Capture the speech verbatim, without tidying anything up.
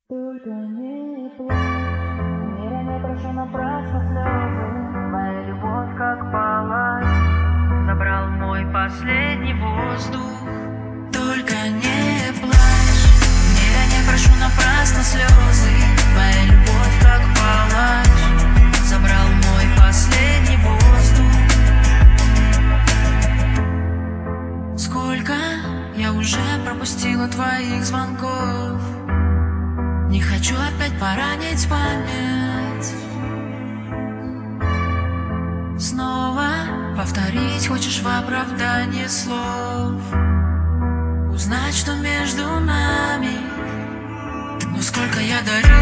Только не плачь, мира не прошу напрасно слезы. Твоя любовь как палач забрал мой последний воздух. Только не плачь, мира не прошу напрасно слезы. Твоя любовь как палач забрал мой последний воздух. Сколько я уже пропустила твоих звонков. Не хочу опять поранить память. Снова повторить хочешь в оправдании слов. Узнать, что между нами. Но сколько я дарю